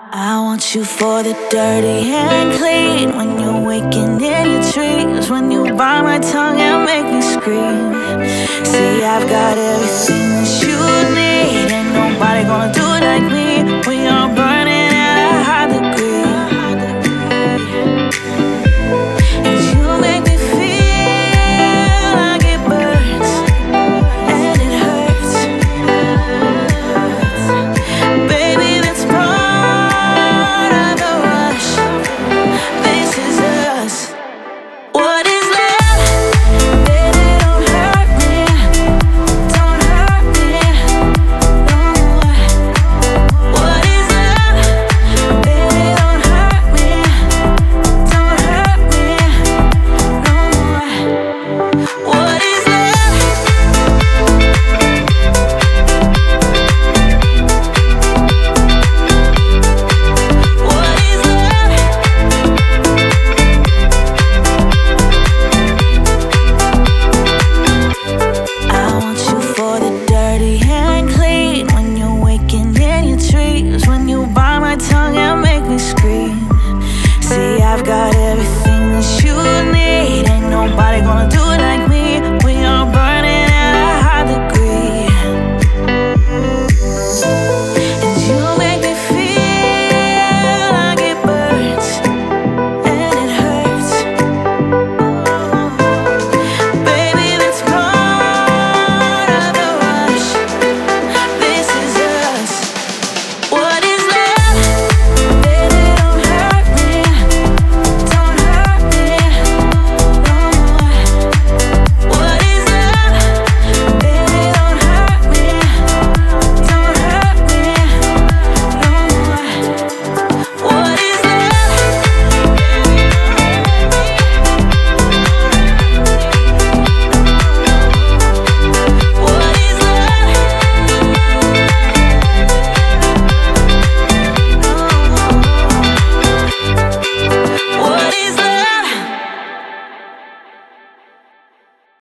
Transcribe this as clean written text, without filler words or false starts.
I want you for the dirty and clean. When you're waking in your dreams, when you bite my tongue and make me scream. See, I've got everything that you need. Ain't nobody gonna do it like me. We are burning at a high degree. And you make me feel like it burns and it hurts. Baby, that's part of the rush. This is us. What is love? Baby, don't hurt me. Don't hurt me no more. What is love? Baby, don't hurt me. Don't hurt me no more. What is love? What is love? I want you for the dirty and clean. When you're waking in your dreams, when you bite my tongue and